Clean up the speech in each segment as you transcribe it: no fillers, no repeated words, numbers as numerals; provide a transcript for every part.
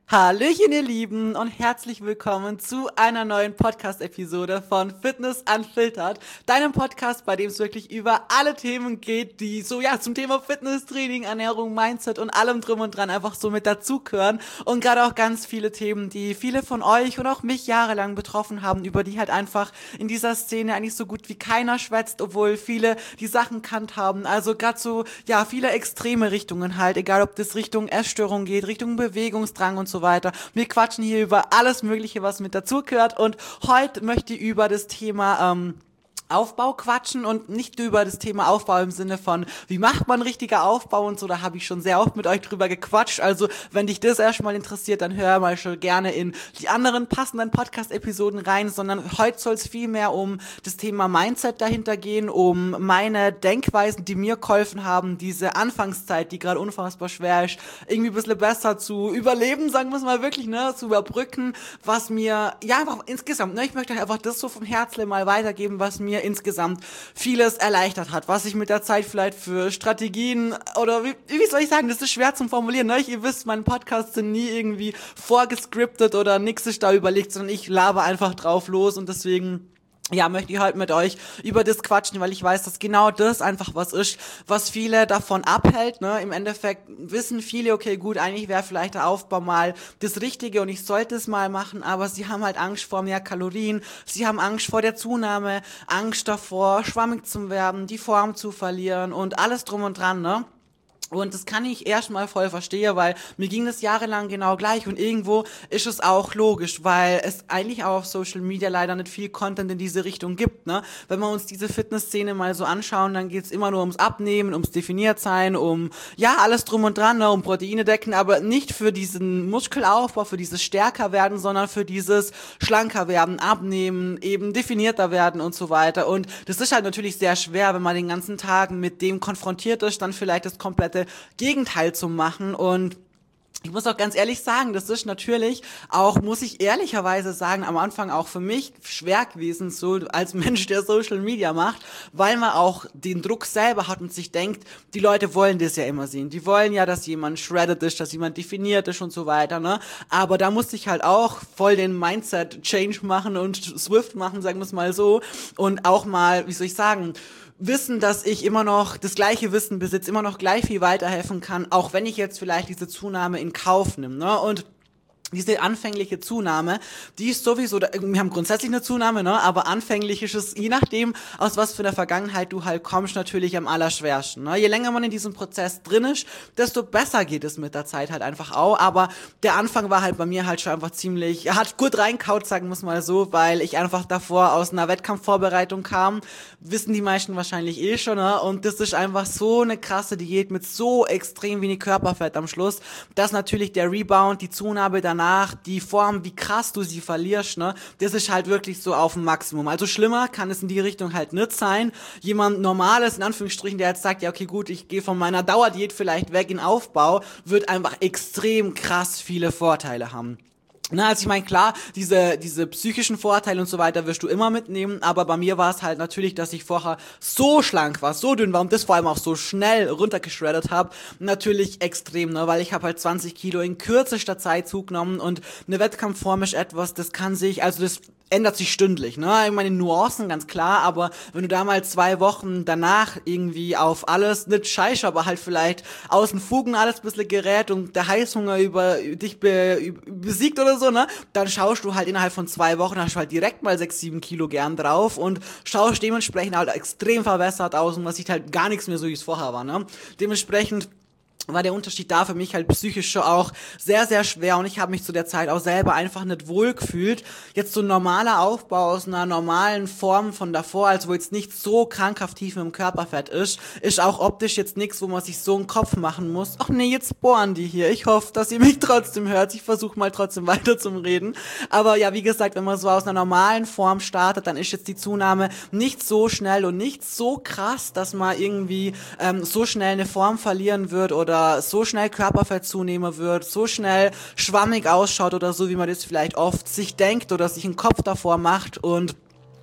Hallöchen, ihr Lieben, und herzlich willkommen zu einer neuen Podcast-Episode von Fitness Unfiltered, deinem Podcast, bei dem es wirklich über alle Themen geht, die so, zum Thema Fitness, Training, Ernährung, Mindset und allem drum und dran einfach so mit dazugehören, und gerade auch ganz viele Themen, die viele von euch und auch mich jahrelang betroffen haben, über die halt einfach in dieser Szene eigentlich so gut wie keiner schwätzt, obwohl viele die Sachen kannt haben, also gerade so, viele extreme Richtungen halt, egal ob das Richtung Essstörung geht, Richtung Bewegungsdrang und so weiter. Wir quatschen hier über alles Mögliche, was mit dazugehört, und heute möchte ich über das Thema Aufbau quatschen, und nicht über das Thema Aufbau im Sinne von, wie macht man richtiger Aufbau und so, da habe ich schon sehr oft mit euch drüber gequatscht, also wenn dich das erstmal interessiert, dann hör mal schon gerne in die anderen passenden Podcast-Episoden rein, sondern heute soll es viel mehr um das Thema Mindset dahinter gehen, um meine Denkweisen, die mir geholfen haben, diese Anfangszeit, die gerade unfassbar schwer ist, irgendwie ein bisschen besser zu überleben, sagen wir es mal wirklich, zu überbrücken, was mir, einfach insgesamt, ich möchte euch einfach das so vom Herzen mal weitergeben, was mir insgesamt vieles erleichtert hat, was ich mit der Zeit vielleicht für Strategien oder wie soll ich sagen, das ist schwer zum Formulieren, Ihr wisst, meine Podcasts sind nie irgendwie vorgescriptet oder nix ist da überlegt, sondern ich laber einfach drauf los, und deswegen möchte ich heute mit euch über das quatschen, weil ich weiß, dass genau das einfach was ist, was viele davon abhält, Im Endeffekt wissen viele, okay, gut, eigentlich wäre vielleicht der Aufbau mal das Richtige und ich sollte es mal machen, aber sie haben halt Angst vor mehr Kalorien, sie haben Angst vor der Zunahme, Angst davor, schwammig zu werden, die Form zu verlieren und alles drum und dran, Und das kann ich erstmal voll verstehen, weil mir ging das jahrelang genau gleich, und irgendwo ist es auch logisch, weil es eigentlich auch auf Social Media leider nicht viel Content in diese Richtung gibt, Wenn wir uns diese Fitnessszene mal so anschauen, dann geht's immer nur ums Abnehmen, ums Definiertsein, um, alles drum und dran, um Proteine decken, aber nicht für diesen Muskelaufbau, für dieses stärker werden, sondern für dieses schlanker werden, abnehmen, eben definierter werden und so weiter. Und das ist halt natürlich sehr schwer, wenn man den ganzen Tag mit dem konfrontiert ist, dann vielleicht das komplette Gegenteil zu machen. Und ich muss auch ganz ehrlich sagen, das ist natürlich auch, muss ich ehrlicherweise sagen, am Anfang auch für mich schwer gewesen, so als Mensch, der Social Media macht, weil man auch den Druck selber hat und sich denkt, die Leute wollen das ja immer sehen. Die wollen ja, dass jemand shredded ist, dass jemand definiert ist und so weiter, Aber da musste ich halt auch voll den Mindset-Change machen und Swift machen, sagen wir es mal so. Und auch mal, wie soll ich sagen, wissen, dass ich immer noch das gleiche Wissen besitze, immer noch gleich viel weiterhelfen kann, auch wenn ich jetzt vielleicht diese Zunahme in Kauf nehme, Und diese anfängliche Zunahme, die ist sowieso, wir haben grundsätzlich eine Zunahme, aber anfänglich ist es, je nachdem, aus was für einer Vergangenheit du halt kommst, natürlich am allerschwersten, Je länger man in diesem Prozess drin ist, desto besser geht es mit der Zeit halt einfach auch, aber der Anfang war halt bei mir halt schon einfach ziemlich, hat gut reinkaut, sagen wir es mal so, weil ich einfach davor aus einer Wettkampfvorbereitung kam, wissen die meisten wahrscheinlich schon, Und das ist einfach so eine krasse Diät mit so extrem wenig Körperfett am Schluss, dass natürlich der Rebound, die Zunahme danach, die Form, wie krass du sie verlierst, das ist halt wirklich so auf dem Maximum. Also schlimmer kann es in die Richtung halt nicht sein. Jemand Normales, in Anführungsstrichen, der jetzt sagt, ja okay gut, ich gehe von meiner Dauerdiät vielleicht weg in Aufbau, wird einfach extrem krass viele Vorteile haben. Also ich meine, klar, diese psychischen Vorteile und so weiter wirst du immer mitnehmen, aber bei mir war es halt natürlich, dass ich vorher so schlank war, so dünn war und das vor allem auch so schnell runtergeschreddert habe, natürlich extrem, weil ich habe halt 20 Kilo in kürzester Zeit zugenommen, und eine Wettkampfform ist etwas, das kann sich, also das ändert sich stündlich, Ich meine, Nuancen, ganz klar, aber wenn du da mal 2 Wochen danach irgendwie auf alles, nicht scheiße, aber halt vielleicht außen Fugen alles ein bisschen gerät und der Heißhunger über dich besiegt oder so, dann schaust du halt innerhalb von 2 Wochen, hast du halt direkt mal 6, 7 Kilo gern drauf und schaust dementsprechend halt extrem verwässert aus, und man sieht halt gar nichts mehr so, wie es vorher war, Dementsprechend war der Unterschied da für mich halt psychisch schon auch sehr, sehr schwer, und ich habe mich zu der Zeit auch selber einfach nicht wohl gefühlt. Jetzt so ein normaler Aufbau aus einer normalen Form von davor, also wo jetzt nicht so krankhaft tief im Körperfett ist auch optisch jetzt nichts, wo man sich so einen Kopf machen muss. Ach nee, jetzt bohren die hier. Ich hoffe, dass ihr mich trotzdem hört. Ich versuche mal trotzdem weiter zum Reden. Aber ja, wie gesagt, wenn man so aus einer normalen Form startet, dann ist jetzt die Zunahme nicht so schnell und nicht so krass, dass man irgendwie so schnell eine Form verlieren wird oder so schnell Körperfett zunehmen wird, so schnell schwammig ausschaut oder so, wie man das vielleicht oft sich denkt oder sich einen Kopf davor macht. Und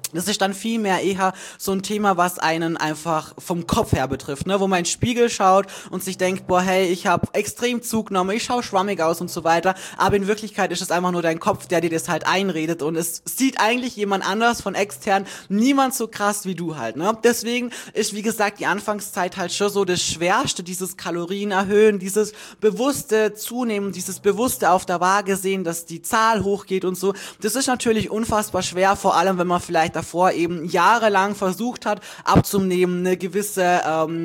Das ist dann viel mehr eher so ein Thema, was einen einfach vom Kopf her betrifft, ne? Wo man in den Spiegel schaut und sich denkt, boah, hey, ich habe extrem zugenommen, ich schaue schwammig aus und so weiter. Aber in Wirklichkeit ist es einfach nur dein Kopf, der dir das halt einredet. Und es sieht eigentlich jemand anders von extern, niemand so krass wie du halt, ne? Deswegen ist, wie gesagt, die Anfangszeit halt schon so das Schwerste, dieses Kalorien erhöhen, dieses bewusste Zunehmen, dieses bewusste auf der Waage sehen, dass die Zahl hochgeht und so. Das ist natürlich unfassbar schwer, vor allem, wenn man vielleicht davor eben jahrelang versucht hat, abzunehmen, eine gewisse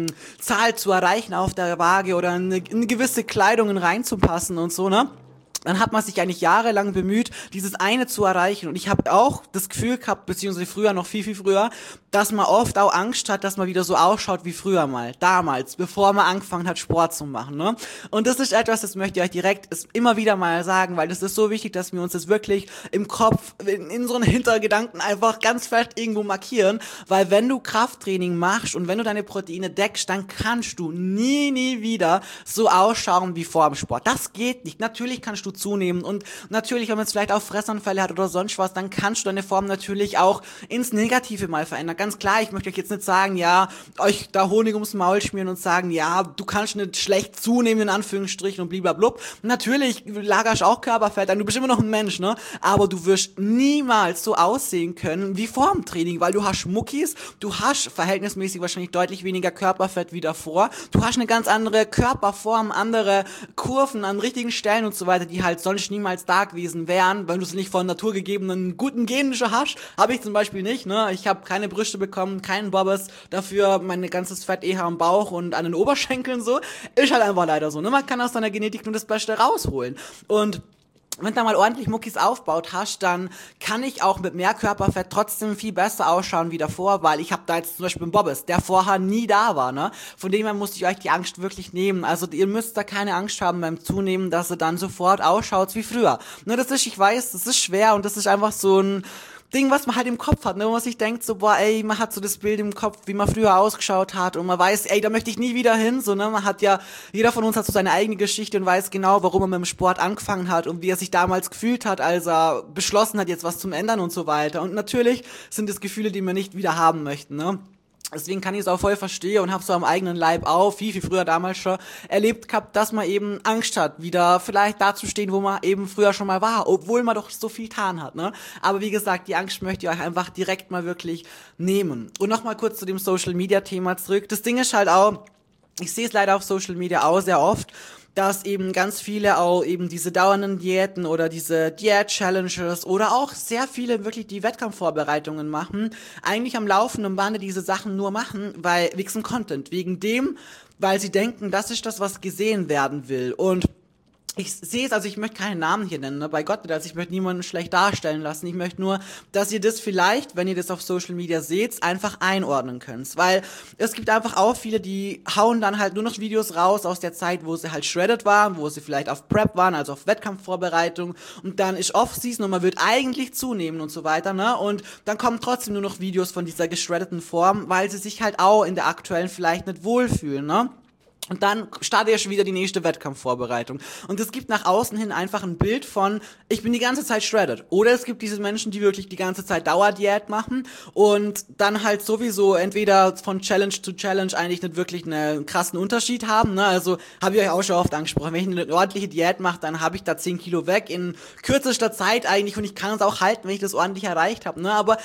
Zahl zu erreichen auf der Waage oder eine gewisse Kleidung reinzupassen und so, ne? Dann hat man sich eigentlich jahrelang bemüht, dieses eine zu erreichen. Und ich habe auch das Gefühl gehabt, beziehungsweise früher, noch viel, viel früher, dass man oft auch Angst hat, dass man wieder so ausschaut wie früher mal, damals, bevor man angefangen hat, Sport zu machen, ne? Und das ist etwas, das möchte ich euch direkt immer wieder mal sagen, weil das ist so wichtig, dass wir uns das wirklich im Kopf, in unseren Hintergedanken einfach ganz fest irgendwo markieren, weil wenn du Krafttraining machst und wenn du deine Proteine deckst, dann kannst du nie wieder so ausschauen wie vor dem Sport. Das geht nicht. Natürlich kannst du zunehmen und natürlich, wenn man jetzt vielleicht auch Fressanfälle hat oder sonst was, dann kannst du deine Form natürlich auch ins Negative mal verändern. Ganz klar, ich möchte euch jetzt nicht sagen, ja, euch da Honig ums Maul schmieren und sagen, ja, du kannst nicht schlecht zunehmen, in Anführungsstrichen und bliblablub. Natürlich lagerst auch Körperfett an, du bist immer noch ein Mensch, ne? Aber du wirst niemals so aussehen können wie vor dem Training, weil du hast Muckis, du hast verhältnismäßig wahrscheinlich deutlich weniger Körperfett wie davor, du hast eine ganz andere Körperform, andere Kurven an richtigen Stellen und so weiter, die halt sonst niemals da gewesen wären, weil du es nicht von naturgegebenen guten Genen schon hast. Habe ich zum Beispiel nicht, ne? Ich habe keine Brüste bekommen, keinen Bobbes, dafür mein ganzes Fett eher am Bauch und an den Oberschenkeln so. Ist halt einfach leider so, ne? Man kann aus deiner Genetik nur das Beste rausholen. Und wenn du da mal ordentlich Muckis aufbaut hast, dann kann ich auch mit mehr Körperfett trotzdem viel besser ausschauen wie davor, weil ich habe da jetzt zum Beispiel einen Bobbes, der vorher nie da war, ne? Von dem her musste ich euch die Angst wirklich nehmen. Also ihr müsst da keine Angst haben beim Zunehmen, dass ihr dann sofort ausschaut wie früher. Ne, das ist, ich weiß, das ist schwer und das ist einfach so ein Ding, was man halt im Kopf hat, ne, wo man sich denkt, so, boah, ey, man hat so das Bild im Kopf, wie man früher ausgeschaut hat und man weiß, ey, da möchte ich nie wieder hin, so, ne, man hat ja, jeder von uns hat so seine eigene Geschichte und weiß genau, warum er mit dem Sport angefangen hat und wie er sich damals gefühlt hat, als er beschlossen hat, jetzt was zum Ändern und so weiter. Und natürlich sind es Gefühle, die wir nicht wieder haben möchten, ne. Deswegen kann ich es auch voll verstehen und habe so am eigenen Leib auch, viel früher damals schon, erlebt gehabt, dass man eben Angst hat, wieder vielleicht da zu stehen, wo man eben früher schon mal war, obwohl man doch so viel getan hat, ne? Aber wie gesagt, die Angst möchte ich euch einfach direkt mal wirklich nehmen. Und nochmal kurz zu dem Social-Media-Thema zurück. Das Ding ist halt auch, ich sehe es leider auf Social Media auch sehr oft, dass eben ganz viele auch eben diese dauernden Diäten oder diese Diät-Challenges oder auch sehr viele wirklich die Wettkampfvorbereitungen machen, eigentlich am laufenden Bande diese Sachen nur machen, weil wegen Content, wegen dem, weil sie denken, das ist das, was gesehen werden will. Und ich sehe es, also ich möchte keinen Namen hier nennen, ne? Bei Gott nicht, also ich möchte niemanden schlecht darstellen lassen. Ich möchte nur, dass ihr das vielleicht, wenn ihr das auf Social Media seht, einfach einordnen könnt. Weil es gibt einfach auch viele, die hauen dann halt nur noch Videos raus aus der Zeit, wo sie halt shredded waren, wo sie vielleicht auf Prep waren, also auf Wettkampfvorbereitung. Und dann ist Off-Season und man wird eigentlich zunehmen und so weiter, ne? Und dann kommen trotzdem nur noch Videos von dieser geschreddeten Form, weil sie sich halt auch in der aktuellen vielleicht nicht wohlfühlen, ne? Und dann startet ja schon wieder die nächste Wettkampfvorbereitung. Und es gibt nach außen hin einfach ein Bild von, ich bin die ganze Zeit shredded. Oder es gibt diese Menschen, die wirklich die ganze Zeit Dauerdiät machen und dann halt sowieso entweder von Challenge zu Challenge eigentlich nicht wirklich einen krassen Unterschied haben. Ne? Also habe ich euch auch schon oft angesprochen, wenn ich eine ordentliche Diät mache, dann habe ich da 10 Kilo weg in kürzester Zeit eigentlich und ich kann es auch halten, wenn ich das ordentlich erreicht habe. Ne? Aber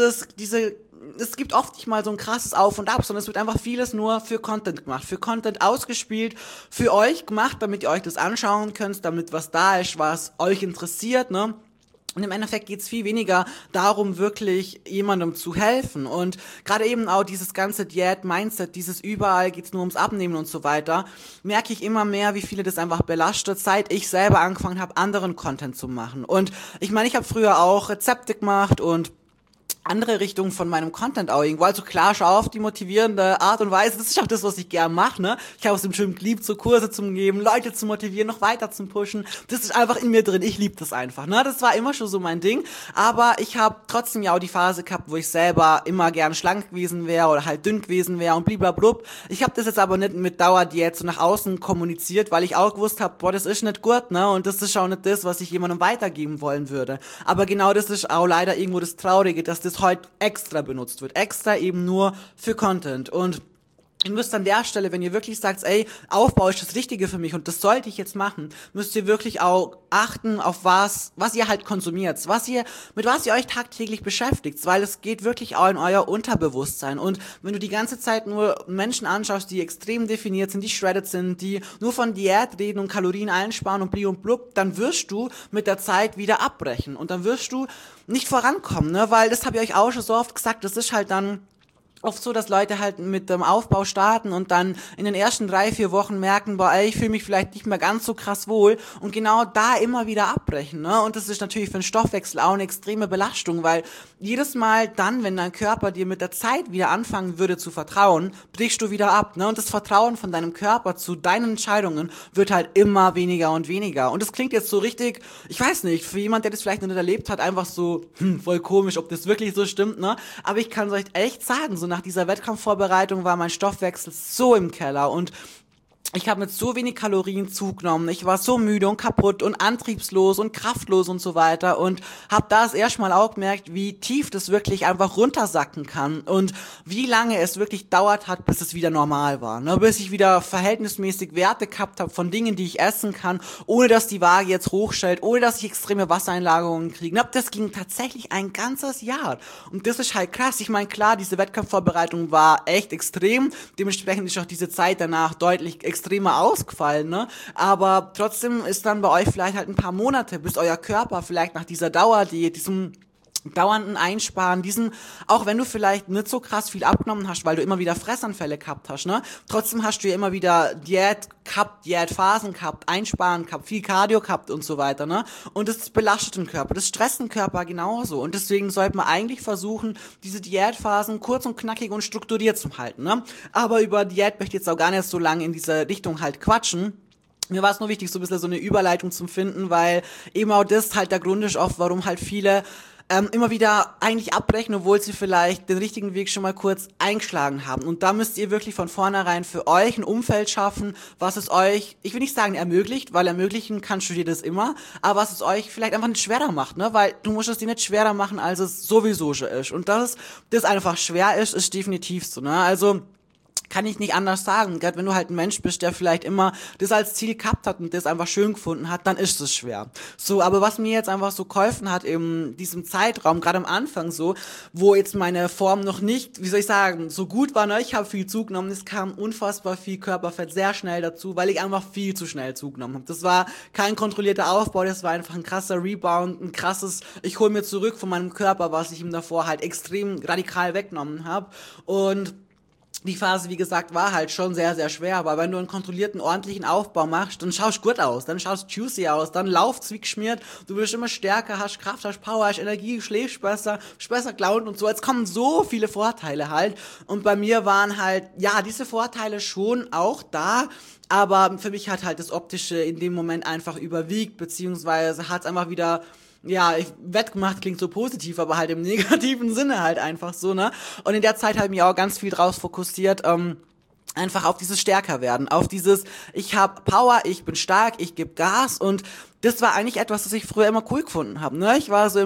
es gibt oft nicht mal so ein krasses Auf und Ab, sondern es wird einfach vieles nur für Content gemacht, für Content ausgespielt, für euch gemacht, damit ihr euch das anschauen könnt, damit was da ist, was euch interessiert, ne? Und im Endeffekt geht's viel weniger darum, wirklich jemandem zu helfen. Und gerade eben auch dieses ganze Diät-Mindset, dieses überall geht's nur ums Abnehmen und so weiter, merke ich immer mehr, wie viele das einfach belastet, seit ich selber angefangen habe, anderen Content zu machen. Und ich meine, ich habe früher auch Rezepte gemacht und andere Richtungen von meinem Content auch irgendwo. Also klar, schau auf die motivierende Art und Weise. Das ist auch das, was ich gern mache, ne? Ich habe es im Gym geliebt, so Kurse zu geben, Leute zu motivieren, noch weiter zu pushen. Das ist einfach in mir drin. Ich liebe das einfach, ne? Das war immer schon so mein Ding. Aber ich habe trotzdem ja auch die Phase gehabt, wo ich selber immer gern schlank gewesen wäre oder halt dünn gewesen wäre und bliblablub. Ich habe das jetzt aber nicht mit Dauerdiät so nach außen kommuniziert, weil ich auch gewusst habe, boah, das ist nicht gut, ne? Und das ist auch nicht das, was ich jemandem weitergeben wollen würde. Aber genau das ist auch leider irgendwo das Traurige, dass das das heute extra benutzt wird. Extra eben nur für Content. Und ihr müsst an der Stelle, wenn ihr wirklich sagt, ey, Aufbau ist das Richtige für mich und das sollte ich jetzt machen, müsst ihr wirklich auch achten auf was ihr halt konsumiert, mit was ihr euch tagtäglich beschäftigt, weil es geht wirklich auch in euer Unterbewusstsein. Und wenn du die ganze Zeit nur Menschen anschaust, die extrem definiert sind, die shredded sind, die nur von Diät reden und Kalorien einsparen und bli und blub, dann wirst du mit der Zeit wieder abbrechen und dann wirst du nicht vorankommen, ne, weil das habe ich euch auch schon so oft gesagt, das ist halt dann oft so, dass Leute halt mit dem Aufbau starten und dann in den ersten 3-4 Wochen merken, boah, ey, ich fühle mich vielleicht nicht mehr ganz so krass wohl und genau da immer wieder abbrechen, ne? Und das ist natürlich für den Stoffwechsel auch eine extreme Belastung, weil jedes Mal dann, wenn dein Körper dir mit der Zeit wieder anfangen würde zu vertrauen, brichst du wieder ab, ne? Und das Vertrauen von deinem Körper zu deinen Entscheidungen wird halt immer weniger und weniger. Und das klingt jetzt so richtig, ich weiß nicht, für jemand, der das vielleicht noch nicht erlebt hat, einfach so, voll komisch, ob das wirklich so stimmt, ne? Aber ich kann es euch echt sagen, so nach dieser Wettkampfvorbereitung war mein Stoffwechsel so im Keller und ich habe mit so wenig Kalorien zugenommen, ich war so müde und kaputt und antriebslos und kraftlos und so weiter und habe das erstmal auch gemerkt, wie tief das wirklich einfach runtersacken kann und wie lange es wirklich dauert hat, bis es wieder normal war, ne? Bis ich wieder verhältnismäßig Werte gehabt habe von Dingen, die ich essen kann, ohne dass die Waage jetzt hochstellt, ohne dass ich extreme Wassereinlagerungen kriege. Das ging tatsächlich ein ganzes Jahr und das ist halt krass. Ich meine, klar, diese Wettkampfvorbereitung war echt extrem, dementsprechend ist auch diese Zeit danach deutlich extremer ausgefallen, ne? Aber trotzdem ist dann bei euch vielleicht halt ein paar Monate, bis euer Körper vielleicht nach dieser Dauerdiät, diesem dauernden Einsparen, auch wenn du vielleicht nicht so krass viel abgenommen hast, weil du immer wieder Fressanfälle gehabt hast, ne? Trotzdem hast du ja immer wieder Diätphasen gehabt, Einsparen gehabt, viel Cardio gehabt und so weiter, ne? Und das belastet den Körper, das stresst den Körper genauso. Und deswegen sollte man eigentlich versuchen, diese Diätphasen kurz und knackig und strukturiert zu halten, ne? Aber über Diät möchte ich jetzt auch gar nicht so lange in diese Richtung halt quatschen. Mir war es nur wichtig, so ein bisschen so eine Überleitung zu finden, weil eben auch das halt der Grund ist oft, warum halt viele immer wieder eigentlich abbrechen, obwohl sie vielleicht den richtigen Weg schon mal kurz eingeschlagen haben. Und da müsst ihr wirklich von vornherein für euch ein Umfeld schaffen, was es euch, ich will nicht sagen ermöglicht, weil ermöglichen kannst du dir das immer, aber was es euch vielleicht einfach nicht schwerer macht, ne? Weil du musst es dir nicht schwerer machen, als es sowieso schon ist. Und dass das einfach schwer ist definitiv so, ne? Also kann ich nicht anders sagen. Gerade wenn du halt ein Mensch bist, der vielleicht immer das als Ziel gehabt hat und das einfach schön gefunden hat, dann ist es schwer. So, aber was mir jetzt einfach so geholfen hat in diesem Zeitraum, gerade am Anfang so, wo jetzt meine Form noch nicht, wie soll ich sagen, so gut war, ne? Ich habe viel zugenommen, es kam unfassbar viel Körperfett sehr schnell dazu, weil ich einfach viel zu schnell zugenommen habe. Das war kein kontrollierter Aufbau, das war einfach ein krasser Rebound, ein krasses, ich hole mir zurück von meinem Körper, was ich ihm davor halt extrem radikal weggenommen habe. Und die Phase, wie gesagt, war halt schon sehr, sehr schwer, aber wenn du einen kontrollierten, ordentlichen Aufbau machst, dann schaust gut aus, dann schaust juicy aus, dann lauft's wie geschmiert, du wirst immer stärker, hast Kraft, hast Power, hast Energie, schläfst besser gelaunt und so. Jetzt kommen so viele Vorteile halt und bei mir waren halt, ja, diese Vorteile schon auch da, aber für mich hat halt das Optische in dem Moment einfach überwiegt, beziehungsweise hat's einfach wieder, ja, wettgemacht klingt so positiv, aber halt im negativen Sinne halt einfach so, ne? Und in der Zeit habe ich mich auch ganz viel draus fokussiert, einfach auf dieses Stärkerwerden, auf dieses, ich habe Power, ich bin stark, ich gebe Gas und das war eigentlich etwas, das ich früher immer cool gefunden habe, ne? Ich war so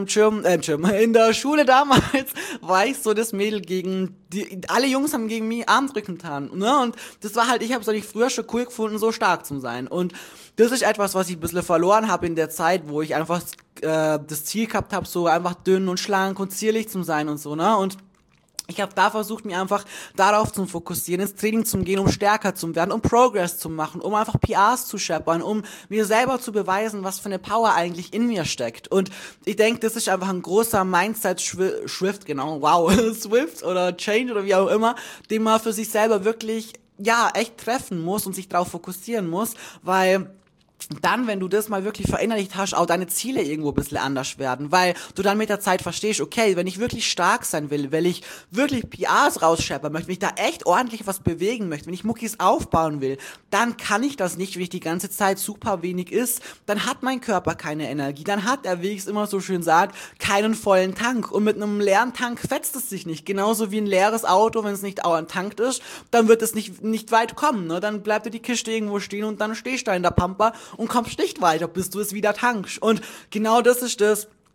in der Schule damals, war ich so das Mädel alle Jungs haben gegen mich Armdrücken getan, ne? Und das war halt, ich habe es eigentlich früher schon cool gefunden, so stark zu sein. Und das ist etwas, was ich ein bisschen verloren habe in der Zeit, wo ich einfach das Ziel gehabt habe, so einfach dünn und schlank und zierlich zu sein und so, ne? Und ich habe da versucht, mich einfach darauf zu fokussieren, ins Training zu gehen, um stärker zu werden, um Progress zu machen, um einfach PRs zu scheppern, um mir selber zu beweisen, was für eine Power eigentlich in mir steckt. Und ich denke, das ist einfach ein großer Mindset-Shift, genau, wow, Swift oder Change oder wie auch immer, den man für sich selber wirklich, ja, echt treffen muss und sich darauf fokussieren muss, weil dann, wenn du das mal wirklich verinnerlicht hast, auch deine Ziele irgendwo ein bisschen anders werden, weil du dann mit der Zeit verstehst, okay, wenn ich wirklich stark sein will, wenn ich wirklich PRs rausscheppern möchte, wenn ich da echt ordentlich was bewegen möchte, wenn ich Muckis aufbauen will, dann kann ich das nicht, wenn ich die ganze Zeit super wenig isst, dann hat mein Körper keine Energie, dann hat er, wie ich es immer so schön sage, keinen vollen Tank und mit einem leeren Tank fetzt es sich nicht, genauso wie ein leeres Auto, wenn es nicht tankt ist, dann wird es nicht weit kommen, ne? Dann bleibt dir die Kiste irgendwo stehen und dann stehst du da in der Pampa und kommst nicht weiter, bis du es wieder tankst. Und genau das ist das,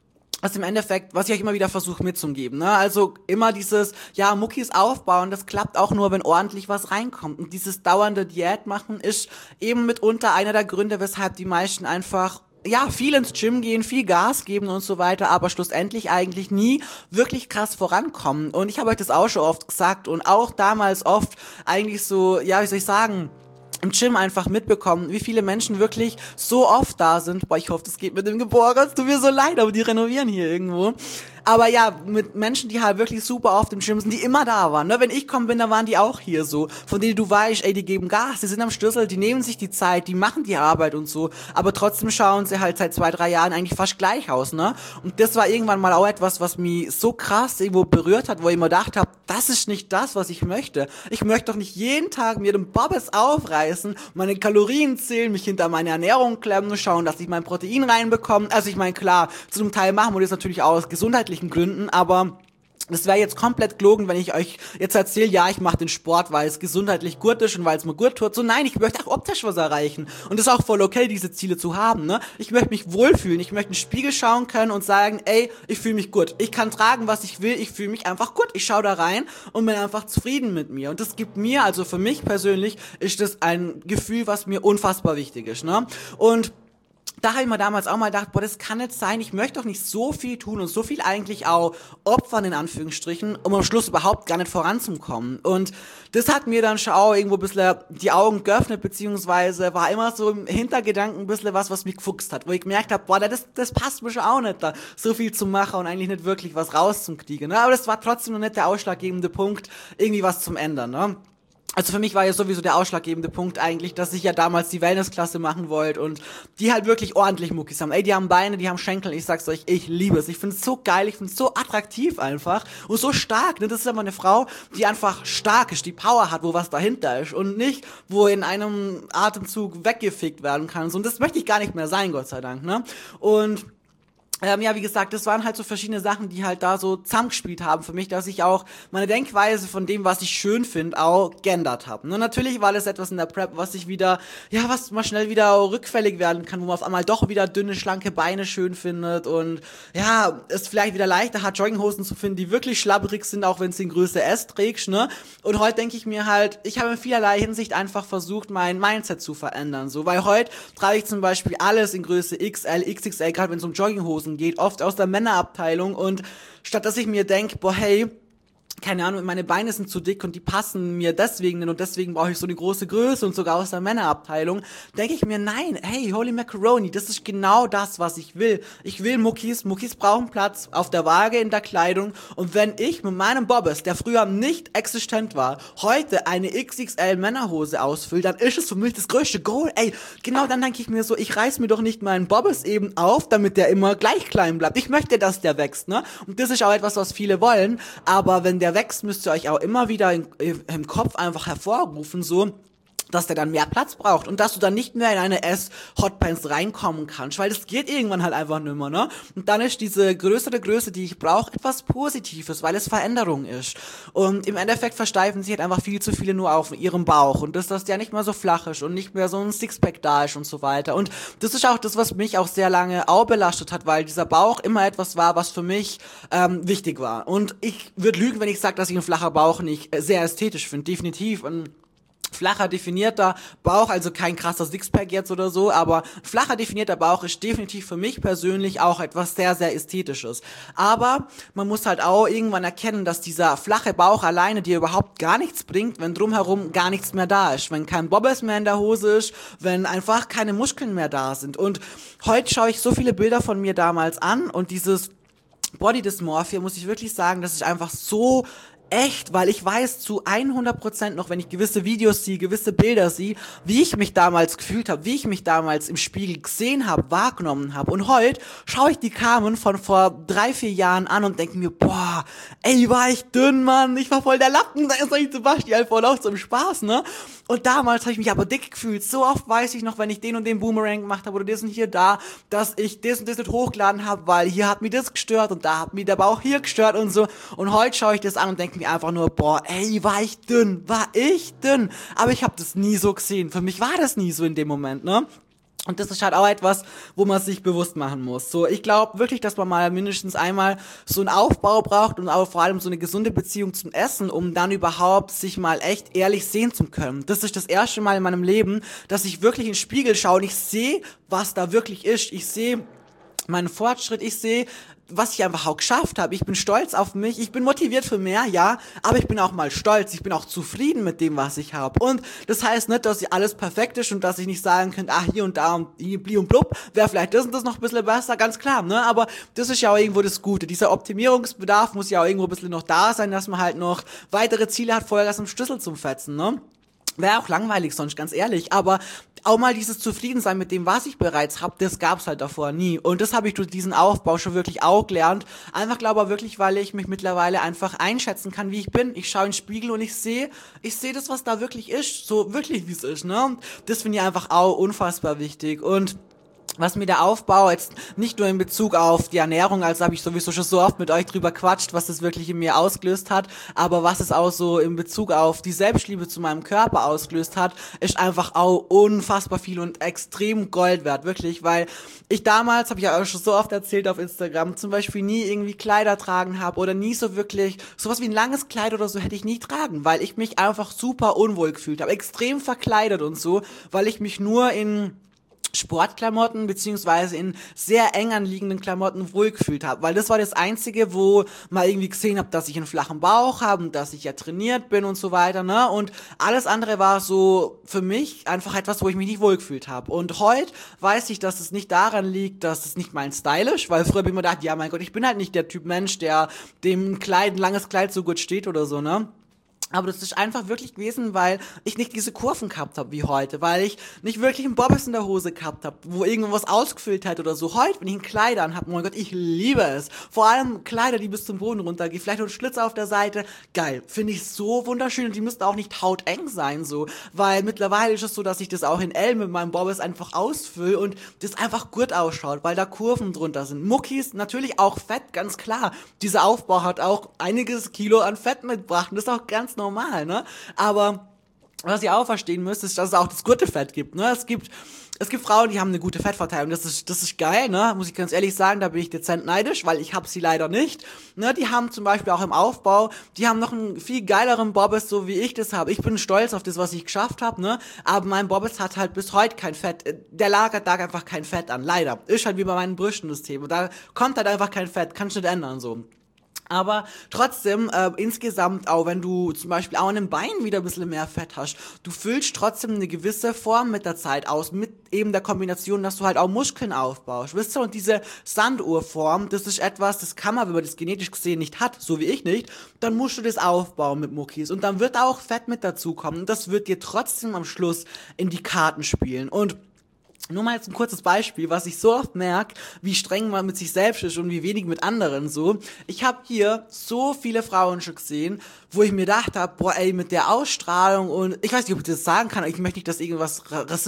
was im Endeffekt, was ich euch immer wieder versuche mitzugeben, ne? Also immer dieses, ja, Muckis aufbauen, das klappt auch nur, wenn ordentlich was reinkommt. Und dieses dauernde Diät machen ist eben mitunter einer der Gründe, weshalb die meisten einfach ja, viel ins Gym gehen, viel Gas geben und so weiter, aber schlussendlich eigentlich nie wirklich krass vorankommen. Und ich habe euch das auch schon oft gesagt und auch damals oft eigentlich so, ja, wie soll ich sagen, im Gym einfach mitbekommen, wie viele Menschen wirklich so oft da sind. Boah, ich hoffe, das geht mit dem Gebäude, es tut mir so leid, aber die renovieren hier irgendwo. Aber ja, mit Menschen, die halt wirklich super oft im Gym sind, die immer da waren. Ne? Wenn ich kommen bin, dann waren die auch hier so. Von denen du weißt, ey, die geben Gas, die sind am Schlüssel, die nehmen sich die Zeit, die machen die Arbeit und so. Aber trotzdem schauen sie halt seit 2-3 Jahren eigentlich fast gleich aus, ne? Und das war irgendwann mal auch etwas, was mich so krass irgendwo berührt hat, wo ich immer gedacht habe, das ist nicht das, was ich möchte. Ich möchte doch nicht jeden Tag mir den Bobbes aufreißen, meine Kalorien zählen, mich hinter meine Ernährung klemmen, schauen, dass ich mein Protein reinbekomme. Also ich meine, klar, zu einem Teil machen wir das natürlich auch aus gesundheitlichen Gründen, aber das wäre jetzt komplett gelogen, wenn ich euch jetzt erzähle, ja, ich mache den Sport, weil es gesundheitlich gut ist und weil es mir gut tut. So, nein, ich möchte auch optisch was erreichen. Und das ist auch voll okay, diese Ziele zu haben, ne? Ich möchte mich wohlfühlen, ich möchte in den Spiegel schauen können und sagen, ey, ich fühle mich gut. Ich kann tragen, was ich will, ich fühle mich einfach gut. Ich schaue da rein und bin einfach zufrieden mit mir. Und das gibt mir, also für mich persönlich, ist das ein Gefühl, was mir unfassbar wichtig ist, ne? Und da habe ich mir damals auch mal gedacht, boah, das kann nicht sein, ich möchte doch nicht so viel tun und so viel eigentlich auch opfern, in Anführungsstrichen, um am Schluss überhaupt gar nicht voranzukommen. Und das hat mir dann schon auch irgendwo ein bisschen die Augen geöffnet, beziehungsweise war immer so im Hintergedanken ein bisschen was mich gefuchst hat, wo ich gemerkt habe, boah, das passt mir schon auch nicht, da so viel zu machen und eigentlich nicht wirklich was rauszukriegen, ne? Aber das war trotzdem noch nicht der ausschlaggebende Punkt, irgendwie was zum Ändern, ne? Also für mich war ja sowieso der ausschlaggebende Punkt eigentlich, dass ich ja damals die Wellnessklasse machen wollte und die halt wirklich ordentlich Muckis haben. Ey, die haben Beine, die haben Schenkel, ich sag's euch, ich liebe es. Ich find's so geil, ich find's so attraktiv einfach und so stark. Ne? Das ist aber eine Frau, die einfach stark ist, die Power hat, wo was dahinter ist und nicht, wo in einem Atemzug weggefickt werden kann. Und das möchte ich gar nicht mehr sein, Gott sei Dank. Ne? Und ja, wie gesagt, das waren halt so verschiedene Sachen, die halt da so zusammengespielt haben für mich, dass ich auch meine Denkweise von dem, was ich schön finde, auch geändert habe. Und natürlich war das etwas in der Prep, was ich wieder, ja, was mal schnell wieder rückfällig werden kann, wo man auf einmal doch wieder dünne, schlanke Beine schön findet und ja, es vielleicht wieder leichter hat, Jogginghosen zu finden, die wirklich schlabberig sind, auch wenn es in Größe S trägst, ne? Und heute denke ich mir halt, ich habe in vielerlei Hinsicht einfach versucht, mein Mindset zu verändern, so, weil heute trage ich zum Beispiel alles in Größe XL, XXL, gerade wenn es um Jogginghosen geht, oft aus der Männerabteilung und statt dass ich mir denke, boah, hey, keine Ahnung, meine Beine sind zu dick und die passen mir deswegen nicht und deswegen brauche ich so eine große Größe und sogar aus der Männerabteilung, denke ich mir, nein, hey, holy macaroni, das ist genau das, was ich will. Ich will Muckis brauchen Platz auf der Waage, in der Kleidung und wenn ich mit meinem Bobbes, der früher nicht existent war, heute eine XXL Männerhose ausfülle, dann ist es für mich das größte Goal. Ey, genau dann denke ich mir so, ich reiß mir doch nicht meinen Bobbes eben auf, damit der immer gleich klein bleibt. Ich möchte, dass der wächst, ne? Und das ist auch etwas, was viele wollen, aber wenn der wächst, müsst ihr euch auch immer wieder im Kopf einfach hervorrufen, so, dass der dann mehr Platz braucht und dass du dann nicht mehr in eine S-Hotpants reinkommen kannst, weil das geht irgendwann halt einfach nicht mehr, ne? Und dann ist diese größere Größe, die ich brauche, etwas Positives, weil es Veränderung ist. Und im Endeffekt versteifen sich halt einfach viel zu viele nur auf ihrem Bauch und dass der nicht mehr so flach ist und nicht mehr so ein Sixpack da ist und so weiter. Und das ist auch das, was mich auch sehr lange auch belastet hat, weil dieser Bauch immer etwas war, was für mich wichtig war. Und ich würde lügen, wenn ich sage, dass ich einen flacher Bauch nicht sehr ästhetisch finde, definitiv. Und flacher definierter Bauch, also kein krasser Sixpack jetzt oder so, aber flacher definierter Bauch ist definitiv für mich persönlich auch etwas sehr, sehr Ästhetisches. Aber man muss halt auch irgendwann erkennen, dass dieser flache Bauch alleine dir überhaupt gar nichts bringt, wenn drumherum gar nichts mehr da ist, wenn kein Bobbes mehr in der Hose ist, wenn einfach keine Muskeln mehr da sind. Und heute schaue ich so viele Bilder von mir damals an und dieses Body Dysmorphia, muss ich wirklich sagen, das ist einfach so echt, weil ich weiß zu 100% noch, wenn ich gewisse Videos sehe, gewisse Bilder sehe, wie ich mich damals gefühlt habe, wie ich mich damals im Spiegel gesehen habe, wahrgenommen habe. Und heute schaue ich die Carmen von vor 3-4 Jahren an und denke mir, boah, ey, war ich dünn, Mann, ich war voll der Lappen, da ist ich Sebastian voll auch zum Spaß, ne? Und damals habe ich mich aber dick gefühlt. So oft weiß ich noch, wenn ich den und den Boomerang gemacht habe oder das und hier da, dass ich das und das nicht hochgeladen habe, weil hier hat mich das gestört und da hat mich der Bauch hier gestört und so. Und heute schaue ich das an und denke mir einfach nur, boah, ey, war ich dünn. Aber ich habe das nie so gesehen. Für mich war das nie so in dem Moment, ne? Und das ist halt auch etwas, wo man sich bewusst machen muss. So, ich glaube wirklich, dass man mal mindestens einmal so einen Aufbau braucht und auch vor allem so eine gesunde Beziehung zum Essen, um dann überhaupt sich mal echt ehrlich sehen zu können. Das ist das erste Mal in meinem Leben, dass ich wirklich in den Spiegel schaue und ich sehe, was da wirklich ist. Ich sehe meinen Fortschritt, ich sehe, was ich einfach auch geschafft habe. Ich bin stolz auf mich, ich bin motiviert für mehr, ja, aber ich bin auch mal stolz, ich bin auch zufrieden mit dem, was ich habe. Und das heißt nicht, dass alles perfekt ist und dass ich nicht sagen könnte, hier und da und hier, bli und blub, wäre vielleicht das und das noch ein bisschen besser, ganz klar, ne, aber das ist ja auch irgendwo das Gute. Dieser Optimierungsbedarf muss ja auch irgendwo ein bisschen noch da sein, dass man halt noch weitere Ziele hat, Vollgas im Schlüssel zum Fetzen, ne. Wäre auch langweilig sonst, ganz ehrlich, aber auch mal dieses Zufriedensein mit dem, was ich bereits habe, das gab's halt davor nie. Und das habe ich durch diesen Aufbau schon wirklich auch gelernt. Einfach glaube ich wirklich, weil ich mich mittlerweile einfach einschätzen kann, wie ich bin. Ich schaue in den Spiegel und ich sehe das, was da wirklich ist, so wirklich wie es ist, ne? Und das finde ich einfach auch unfassbar wichtig. Und was mir der Aufbau jetzt nicht nur in Bezug auf die Ernährung, also habe ich sowieso schon so oft mit euch drüber quatscht, was das wirklich in mir ausgelöst hat, aber was es auch so in Bezug auf die Selbstliebe zu meinem Körper ausgelöst hat, ist einfach auch unfassbar viel und extrem Gold wert, wirklich, weil ich damals, habe ich ja auch schon so oft erzählt auf Instagram, zum Beispiel nie irgendwie Kleider tragen habe oder nie so wirklich, sowas wie ein langes Kleid oder so hätte ich nie tragen, weil ich mich einfach super unwohl gefühlt habe, extrem verkleidet und so, weil ich mich nur in Sportklamotten beziehungsweise in sehr eng anliegenden Klamotten wohlgefühlt habe, weil das war das Einzige, wo mal irgendwie gesehen habe, dass ich einen flachen Bauch habe und dass ich ja trainiert bin und so weiter, ne, und alles andere war so für mich einfach etwas, wo ich mich nicht wohlgefühlt habe. Und heute weiß ich, dass es nicht daran liegt, dass es nicht mein Style ist, weil früher habe ich mir gedacht, ja mein Gott, ich bin halt nicht der Typ Mensch, der dem ein langes Kleid so gut steht oder so, ne. Aber das ist einfach wirklich gewesen, weil ich nicht diese Kurven gehabt habe wie heute, weil ich nicht wirklich einen Bobbes in der Hose gehabt habe, wo irgendwas ausgefüllt hat oder so. Heute, wenn ich einen Kleider anhabe, oh mein Gott, ich liebe es. Vor allem Kleider, die bis zum Boden runtergehen, vielleicht noch ein Schlitz auf der Seite. Geil, finde ich so wunderschön und die müssten auch nicht hauteng sein, so. Weil mittlerweile ist es so, dass ich das auch in L mit meinem Bobbes einfach ausfülle und das einfach gut ausschaut, weil da Kurven drunter sind. Muckis, natürlich auch Fett, ganz klar. Dieser Aufbau hat auch einiges Kilo an Fett mitgebracht und das ist auch ganz normal, ne? Aber was ihr auch verstehen müsst, ist, dass es auch das gute Fett gibt, ne? Es gibt Frauen, die haben eine gute Fettverteilung, das ist geil, ne? Muss ich ganz ehrlich sagen, da bin ich dezent neidisch, weil ich habe sie leider nicht, ne? Die haben zum Beispiel auch im Aufbau, die haben noch einen viel geileren Bobbes, so wie ich das habe. Ich bin stolz auf das, was ich geschafft habe, ne? Aber mein Bobbes hat halt bis heute kein Fett, der lagert da einfach kein Fett an, leider. Ist halt wie bei meinen Brüsten das Thema, da kommt halt einfach kein Fett, kannst du nicht ändern, so. Aber trotzdem, insgesamt auch, wenn du zum Beispiel auch an den Beinen wieder ein bisschen mehr Fett hast, du füllst trotzdem eine gewisse Form mit der Zeit aus, mit eben der Kombination, dass du halt auch Muskeln aufbaust, wisst ihr, und diese Sanduhrform, das ist etwas, das kann man, wenn man das genetisch gesehen nicht hat, so wie ich nicht, dann musst du das aufbauen mit Muckis und dann wird auch Fett mit dazukommen und das wird dir trotzdem am Schluss in die Karten spielen. Und nur mal jetzt ein kurzes Beispiel, was ich so oft merke, wie streng man mit sich selbst ist und wie wenig mit anderen so. Ich habe hier so viele Frauen schon gesehen, wo ich mir gedacht habe, boah ey, mit der Ausstrahlung und ich weiß nicht, ob ich das sagen kann, ich möchte nicht, dass irgendwas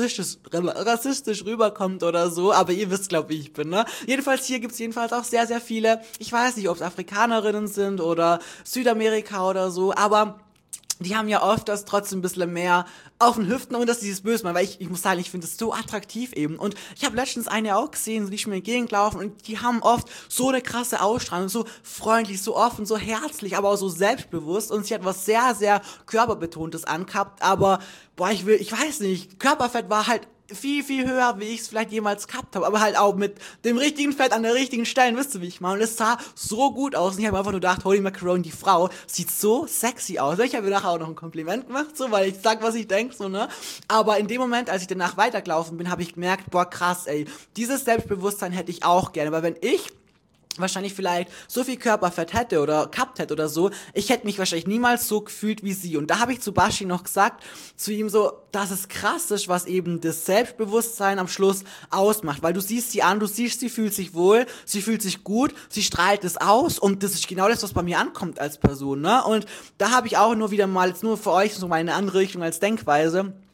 rassistisch rüberkommt oder so, aber ihr wisst, glaube ich, bin, ne? Jedenfalls hier gibt's jedenfalls auch sehr, sehr viele, ich weiß nicht, ob es Afrikanerinnen sind oder Südamerika oder so, aber die haben ja oft das trotzdem ein bisschen mehr auf den Hüften, und dass dieses Böse, weil ich muss sagen, ich finde es so attraktiv eben. Und ich habe letztens eine auch gesehen, die ist mir entgegengelaufen und die haben oft so eine krasse Ausstrahlung, so freundlich, so offen, so herzlich, aber auch so selbstbewusst, und sie hat was sehr, sehr körperbetontes angehabt, aber boah, ich weiß nicht, Körperfett war halt viel, viel höher, wie ich es vielleicht jemals gehabt habe, aber halt auch mit dem richtigen Fett an der richtigen Stelle, wisst ihr, wie ich meine? Und es sah so gut aus und ich habe einfach nur gedacht, Holy Macaroni, die Frau sieht so sexy aus. Ich habe mir nachher auch noch ein Kompliment gemacht, so, weil ich sag, was ich denke, so, ne? Aber in dem Moment, als ich danach weitergelaufen bin, habe ich gemerkt, boah, krass, ey, dieses Selbstbewusstsein hätte ich auch gerne, weil wenn ich wahrscheinlich vielleicht so viel Körperfett hätte oder gehabt hätte oder so, ich hätte mich wahrscheinlich niemals so gefühlt wie sie. Und da habe ich zu Bashi noch gesagt, zu ihm so, dass es krass ist, was eben das Selbstbewusstsein am Schluss ausmacht. Weil du siehst sie an, du siehst, sie fühlt sich wohl, sie fühlt sich gut, sie strahlt es aus und das ist genau das, was bei mir ankommt als Person, ne? Und da habe ich auch nur wieder mal, jetzt nur für euch so meine andere Richtung als Denkweise,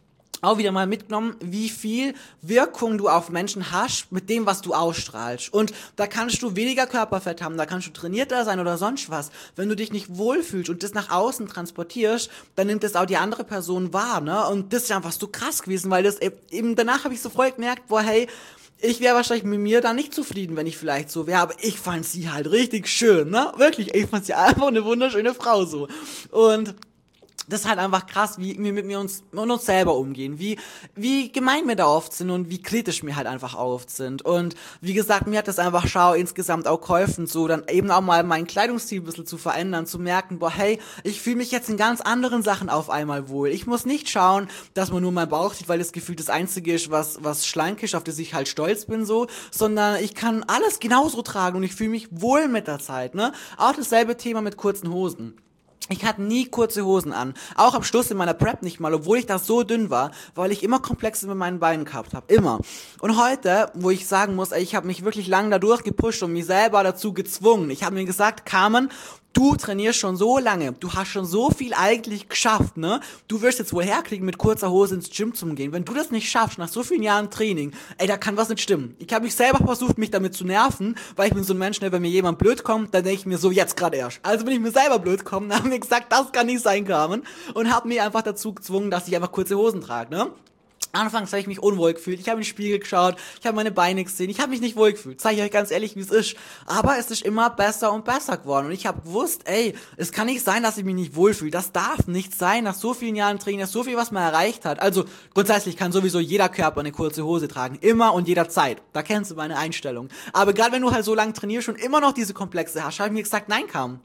auch wieder mal mitgenommen, wie viel Wirkung du auf Menschen hast mit dem, was du ausstrahlst. Und da kannst du weniger Körperfett haben, da kannst du trainierter sein oder sonst was. Wenn du dich nicht wohlfühlst und das nach außen transportierst, dann nimmt das auch die andere Person wahr, ne? Und das ist einfach so krass gewesen, weil das eben danach habe ich so voll gemerkt, boah, hey, ich wäre wahrscheinlich mit mir da nicht zufrieden, wenn ich vielleicht so wäre, aber ich fand sie halt richtig schön, ne? Wirklich, ich fand sie einfach eine wunderschöne Frau so. Und das ist halt einfach krass, wie wir mit uns selber umgehen, wie gemein wir da oft sind und wie kritisch wir halt einfach oft sind. Und wie gesagt, mir hat das einfach insgesamt auch geholfen, so dann eben auch mal meinen Kleidungsstil ein bisschen zu verändern, zu merken, boah, hey, ich fühle mich jetzt in ganz anderen Sachen auf einmal wohl. Ich muss nicht schauen, dass man nur meinen Bauch sieht, weil das Gefühl das Einzige ist, was schlank ist, auf das ich halt stolz bin, so, sondern ich kann alles genauso tragen und ich fühle mich wohl mit der Zeit, ne? Auch dasselbe Thema mit kurzen Hosen. Ich hatte nie kurze Hosen an. Auch am Schluss in meiner Prep nicht mal, obwohl ich da so dünn war, weil ich immer Komplexe mit meinen Beinen gehabt habe. Immer. Und heute, wo ich sagen muss, ich habe mich wirklich lang da durchgepusht und mich selber dazu gezwungen. Ich habe mir gesagt, Carmen, du trainierst schon so lange, du hast schon so viel eigentlich geschafft, ne? Du wirst jetzt wohl herkriegen, mit kurzer Hose ins Gym zu gehen. Wenn du das nicht schaffst, nach so vielen Jahren Training, da kann was nicht stimmen. Ich habe mich selber versucht, mich damit zu nerven, weil ich bin so ein Mensch, ne, wenn mir jemand blöd kommt, dann denke ich mir so, jetzt gerade erst. Also bin ich mir selber blöd gekommen, dann haben mir gesagt, das kann nicht sein, Carmen. Und habe mich einfach dazu gezwungen, dass ich einfach kurze Hosen trage, ne? Anfangs habe ich mich unwohl gefühlt, ich habe in den Spiegel geschaut, ich habe meine Beine gesehen, ich habe mich nicht wohl gefühlt, zeige ich euch ganz ehrlich, wie es ist. Aber es ist immer besser und besser geworden und ich habe gewusst, es kann nicht sein, dass ich mich nicht wohlfühle, das darf nicht sein, nach so vielen Jahren Training, nach so viel, was man erreicht hat. Also grundsätzlich kann sowieso jeder Körper eine kurze Hose tragen, immer und jederzeit, da kennst du meine Einstellung. Aber gerade wenn du halt so lange trainierst und immer noch diese Komplexe hast, habe ich mir gesagt, nein, Carmen,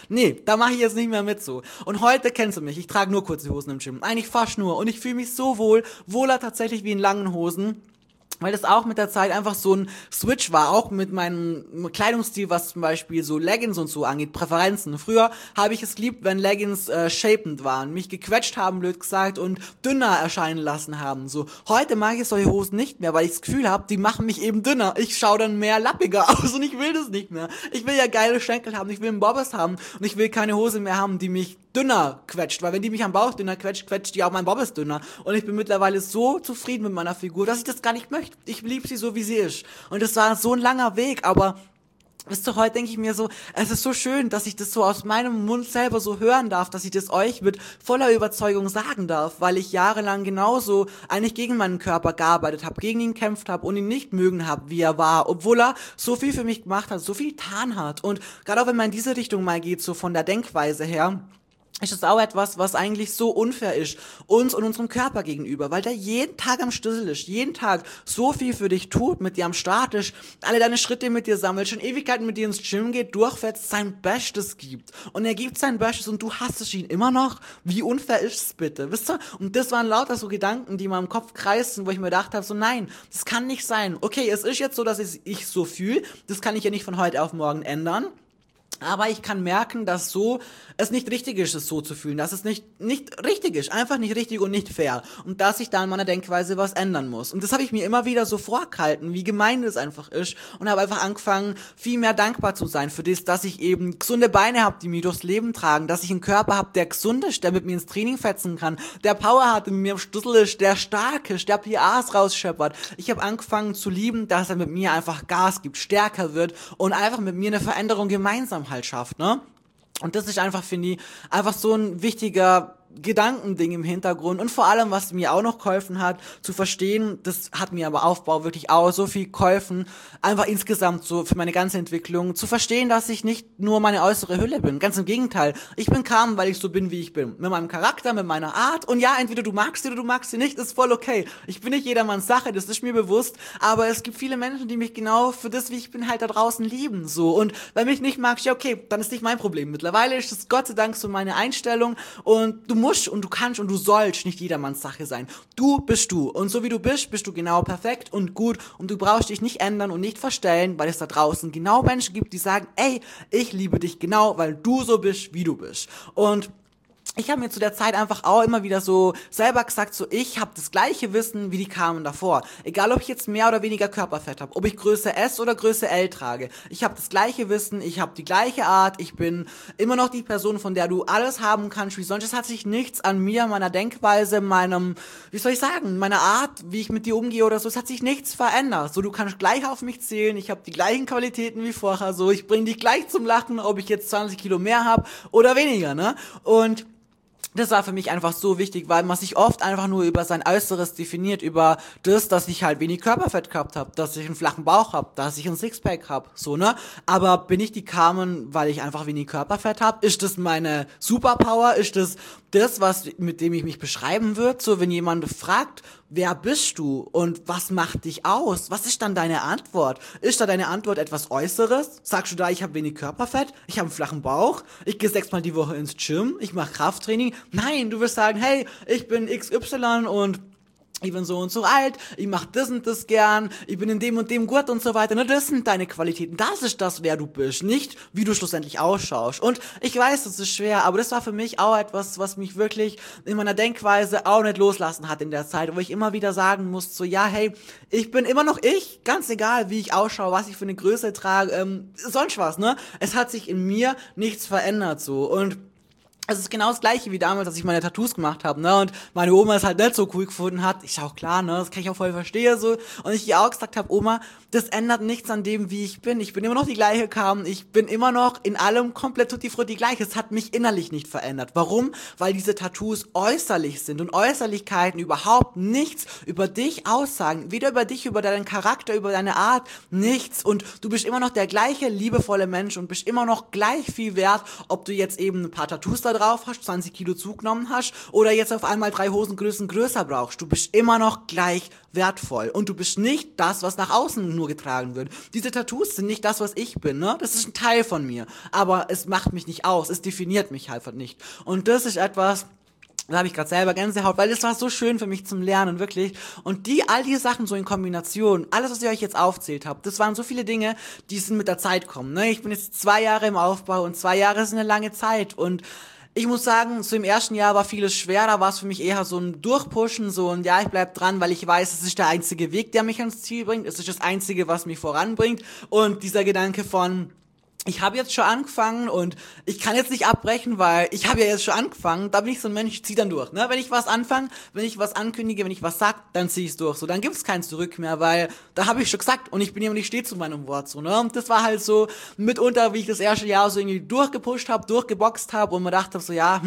da mache ich jetzt nicht mehr mit so. Und heute kennst du mich, ich trage nur kurze Hosen im Gym, eigentlich fast nur und ich fühle mich so wohler tatsächlich wie in langen Hosen, weil das auch mit der Zeit einfach so ein Switch war, auch mit meinem Kleidungsstil, was zum Beispiel so Leggings und so angeht, Präferenzen. Früher habe ich es geliebt, wenn Leggings shapend waren, mich gequetscht haben, blöd gesagt, und dünner erscheinen lassen haben. So, heute mag ich solche Hosen nicht mehr, weil ich das Gefühl habe, die machen mich eben dünner. Ich schaue dann mehr lappiger aus und ich will das nicht mehr. Ich will ja geile Schenkel haben, ich will einen Bobbers haben und ich will keine Hose mehr haben, die mich dünner quetscht, weil wenn die mich am Bauch dünner quetscht die auch mein Bobbers dünner. Und ich bin mittlerweile so zufrieden mit meiner Figur, dass ich das gar nicht möchte. Ich liebe sie so, wie sie ist. Und das war so ein langer Weg, aber wisst ihr, heute denke ich mir so, es ist so schön, dass ich das so aus meinem Mund selber so hören darf, dass ich das euch mit voller Überzeugung sagen darf, weil ich jahrelang genauso eigentlich gegen meinen Körper gearbeitet habe, gegen ihn gekämpft habe und ihn nicht mögen habe, wie er war, obwohl er so viel für mich gemacht hat, so viel getan hat. Und gerade auch wenn man in diese Richtung mal geht, so von der Denkweise her, ist es auch etwas, was eigentlich so unfair ist, uns und unserem Körper gegenüber, weil der jeden Tag am Schlüssel ist, jeden Tag so viel für dich tut, mit dir am Start ist, alle deine Schritte mit dir sammelt, schon Ewigkeiten mit dir ins Gym geht, durchfetzt, sein Bestes gibt. Und er gibt sein Bestes und du hasst ihn immer noch? Wie unfair ist es bitte, wisst ihr? Und das waren lauter so Gedanken, die mir im Kopf kreisten, wo ich mir gedacht habe, so nein, das kann nicht sein. Okay, es ist jetzt so, dass ich so fühle, das kann ich ja nicht von heute auf morgen ändern. Aber ich kann merken, dass so es nicht richtig ist, es so zu fühlen, dass es nicht richtig ist, einfach nicht richtig und nicht fair und dass ich da in meiner Denkweise was ändern muss. Und das habe ich mir immer wieder so vorgehalten, wie gemein das einfach ist und habe einfach angefangen, viel mehr dankbar zu sein für das, dass ich eben gesunde Beine habe, die mich durchs Leben tragen, dass ich einen Körper habe, der gesund ist, der mit mir ins Training fetzen kann, der Power hat, der mit mir im Schlüssel ist, der stark ist, der PAs rausscheppert. Ich habe angefangen zu lieben, dass er mit mir einfach Gas gibt, stärker wird und einfach mit mir eine Veränderung gemeinsam halt schafft, ne? Und das ist einfach, finde ich, einfach so ein wichtiger Gedankending im Hintergrund und vor allem, was mir auch noch geholfen hat, zu verstehen, das hat mir aber Aufbau wirklich auch so viel geholfen, einfach insgesamt so für meine ganze Entwicklung, zu verstehen, dass ich nicht nur meine äußere Hülle bin, ganz im Gegenteil, ich bin Carmen, weil ich so bin, wie ich bin, mit meinem Charakter, mit meiner Art und ja, entweder du magst sie oder du magst sie nicht, ist voll okay, ich bin nicht jedermanns Sache, das ist mir bewusst, aber es gibt viele Menschen, die mich genau für das, wie ich bin, halt da draußen lieben, so, und wenn mich nicht magst, ja okay, dann ist nicht mein Problem, mittlerweile ist es Gott sei Dank so meine Einstellung und du musst und du kannst und du sollst nicht jedermanns Sache sein. Du bist du. Und so wie du bist, bist du genau perfekt und gut. Und du brauchst dich nicht ändern und nicht verstellen, weil es da draußen genau Menschen gibt, die sagen, ey, ich liebe dich genau, weil du so bist, wie du bist. Und ich habe mir zu der Zeit einfach auch immer wieder so selber gesagt, so ich habe das gleiche Wissen wie die Carmen davor. Egal, ob ich jetzt mehr oder weniger Körperfett habe, ob ich Größe S oder Größe L trage. Ich habe das gleiche Wissen, ich habe die gleiche Art, ich bin immer noch die Person, von der du alles haben kannst wie sonst. Es hat sich nichts an mir, meiner Denkweise, meinem, wie soll ich sagen, meiner Art, wie ich mit dir umgehe oder so, es hat sich nichts verändert. So, du kannst gleich auf mich zählen, ich habe die gleichen Qualitäten wie vorher, so, ich bringe dich gleich zum Lachen, ob ich jetzt 20 Kilo mehr habe oder weniger, ne? Und das war für mich einfach so wichtig, weil man sich oft einfach nur über sein Äußeres definiert, über das, dass ich halt wenig Körperfett gehabt habe, dass ich einen flachen Bauch habe, dass ich ein Sixpack habe, so, ne? Aber bin ich die Carmen, weil ich einfach wenig Körperfett habe? Ist das meine Superpower? Ist das, was mit dem ich mich beschreiben würde? So, wenn jemand fragt, wer bist du und was macht dich aus? Was ist dann deine Antwort? Ist da deine Antwort etwas Äußeres? Sagst du da, ich habe wenig Körperfett, ich habe einen flachen Bauch, ich gehe 6-mal die Woche ins Gym, ich mache Krafttraining? Nein, du wirst sagen, hey, ich bin XY und ich bin so und so alt, ich mache das und das gern, ich bin in dem und dem gut und so weiter. Das sind deine Qualitäten, das ist das, wer du bist, nicht wie du schlussendlich ausschaust. Und ich weiß, das ist schwer, aber das war für mich auch etwas, was mich wirklich in meiner Denkweise auch nicht loslassen hat in der Zeit, wo ich immer wieder sagen musste, so ja, hey, ich bin immer noch ich, ganz egal, wie ich ausschaue, was ich für eine Größe trage, sonst was, ne? Es hat sich in mir nichts verändert so und es ist genau das Gleiche wie damals, als ich meine Tattoos gemacht habe, ne, und meine Oma es halt nicht so cool gefunden hat. Ist auch klar, ne, das kann ich auch voll verstehen, so. Und ich ihr auch gesagt habe, Oma, das ändert nichts an dem, wie ich bin. Ich bin immer noch die gleiche Carmen. Ich bin immer noch in allem komplett tutti frutti gleich. Es hat mich innerlich nicht verändert. Warum? Weil diese Tattoos äußerlich sind und Äußerlichkeiten überhaupt nichts über dich aussagen. Weder über dich, über deinen Charakter, über deine Art, nichts. Und du bist immer noch der gleiche liebevolle Mensch und bist immer noch gleich viel wert, ob du jetzt eben ein paar Tattoos da drauf hast, 20 Kilo zugenommen hast oder jetzt auf einmal 3 Hosengrößen größer brauchst. Du bist immer noch gleich wertvoll und du bist nicht das, was nach außen nur getragen wird. Diese Tattoos sind nicht das, was ich bin, ne? Das ist ein Teil von mir, aber es macht mich nicht aus, es definiert mich halt nicht. Und das ist etwas, da habe ich gerade selber Gänsehaut, weil das war so schön für mich zum Lernen, wirklich. Und all die Sachen so in Kombination, alles, was ich euch jetzt aufzählt habe, das waren so viele Dinge, die sind mit der Zeit kommen, ne? Ich bin jetzt 2 Jahre im Aufbau und 2 Jahre ist eine lange Zeit und ich muss sagen, so im ersten Jahr war vieles schwer, da war es für mich eher so ein Durchpushen, so ein ja, ich bleib dran, weil ich weiß, es ist der einzige Weg, der mich ans Ziel bringt, es ist das Einzige, was mich voranbringt und dieser Gedanke von ich habe jetzt schon angefangen und ich kann jetzt nicht abbrechen, weil ich habe ja jetzt schon angefangen. Da bin ich so ein Mensch, ich zieh dann durch. Ne? Wenn ich was anfange, wenn ich was ankündige, wenn ich was sag, dann zieh ich's durch. So, dann gibt's kein Zurück mehr, weil da habe ich schon gesagt und ich bin jemand, ich stehe zu meinem Wort. So, ne? Und das war halt so mitunter, wie ich das erste Jahr so irgendwie durchgepusht habe, durchgeboxt habe und mir dachte hab so, ja,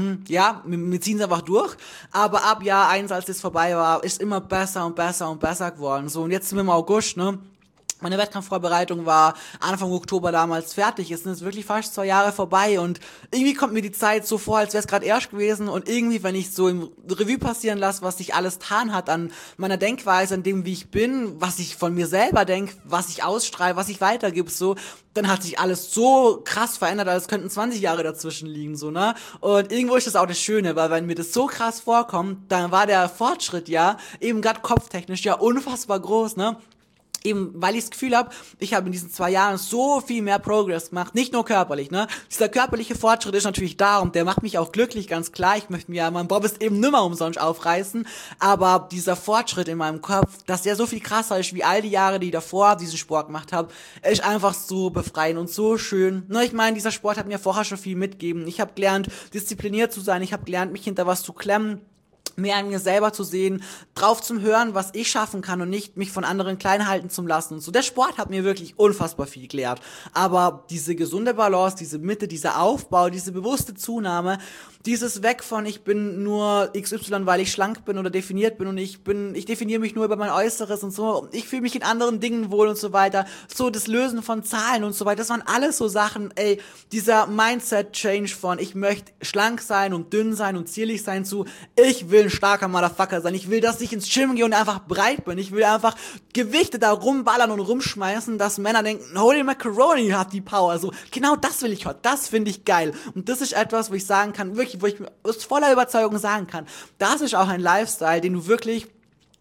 wir ziehen's einfach durch. Aber ab Jahr 1, als das vorbei war, ist immer besser und besser und besser geworden. So, und jetzt sind wir im August, ne? Meine Wettkampfvorbereitung war Anfang Oktober damals fertig. Es sind jetzt wirklich fast 2 Jahre vorbei und irgendwie kommt mir die Zeit so vor, als wäre es gerade erst gewesen und irgendwie, wenn ich so im Revue passieren lasse, was sich alles getan hat an meiner Denkweise, an dem, wie ich bin, was ich von mir selber denke, was ich ausstrahle, was ich weitergebe, so, dann hat sich alles so krass verändert, als könnten 20 Jahre dazwischen liegen, so, ne? Und irgendwo ist das auch das Schöne, weil wenn mir das so krass vorkommt, dann war der Fortschritt ja, eben gerade kopftechnisch ja unfassbar groß, ne? Eben, weil ich das Gefühl habe, ich habe in diesen 2 Jahren so viel mehr Progress gemacht, nicht nur körperlich, ne? Dieser körperliche Fortschritt ist natürlich da und der macht mich auch glücklich, ganz klar. Ich möchte mir ja meinen Bobbes eben nimmer umsonst aufreißen, aber dieser Fortschritt in meinem Kopf, dass der so viel krasser ist, wie all die Jahre, die ich davor diesen Sport gemacht habe, ist einfach so befreiend und so schön. Ne, ich meine, dieser Sport hat mir vorher schon viel mitgegeben. Ich habe gelernt, diszipliniert zu sein, ich habe gelernt, mich hinter was zu klemmen, mehr an mir selber zu sehen, drauf zum Hören, was ich schaffen kann und nicht mich von anderen klein halten zu lassen und so. Der Sport hat mir wirklich unfassbar viel gelehrt. Aber diese gesunde Balance, diese Mitte, dieser Aufbau, diese bewusste Zunahme, dieses Weg von ich bin nur XY, weil ich schlank bin oder definiert bin und ich definiere mich nur über mein Äußeres und so, ich fühle mich in anderen Dingen wohl und so weiter, so das Lösen von Zahlen und so weiter, das waren alles so Sachen, dieser Mindset-Change von ich möchte schlank sein und dünn sein und zierlich sein zu ich will ein starker Motherfucker sein, ich will, dass ich ins Gym gehe und einfach breit bin, ich will einfach Gewichte da rumballern und rumschmeißen, dass Männer denken, holy macaroni hat die Power, so, genau das will ich heute, das finde ich geil und das ist etwas, wo ich sagen kann, wirklich, wo ich aus voller Überzeugung sagen kann, das ist auch ein Lifestyle, den du wirklich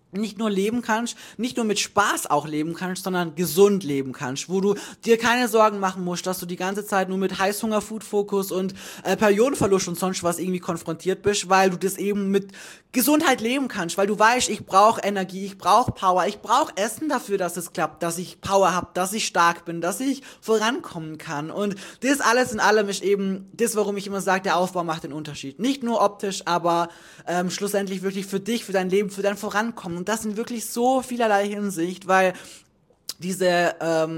nicht nur leben kannst, nicht nur mit Spaß auch leben kannst, sondern gesund leben kannst, wo du dir keine Sorgen machen musst, dass du die ganze Zeit nur mit Heißhunger, Food-Fokus und Periodenverlust und sonst was irgendwie konfrontiert bist, weil du das eben mit Gesundheit leben kannst, weil du weißt, ich brauche Energie, ich brauche Power, ich brauche Essen dafür, dass es klappt, dass ich Power habe, dass ich stark bin, dass ich vorankommen kann. Und das alles in allem ist eben das, warum ich immer sage, der Aufbau macht den Unterschied. Nicht nur optisch, aber schlussendlich wirklich für dich, für dein Leben, für dein Vorankommen. Und das in wirklich so vielerlei Hinsicht, weil diese,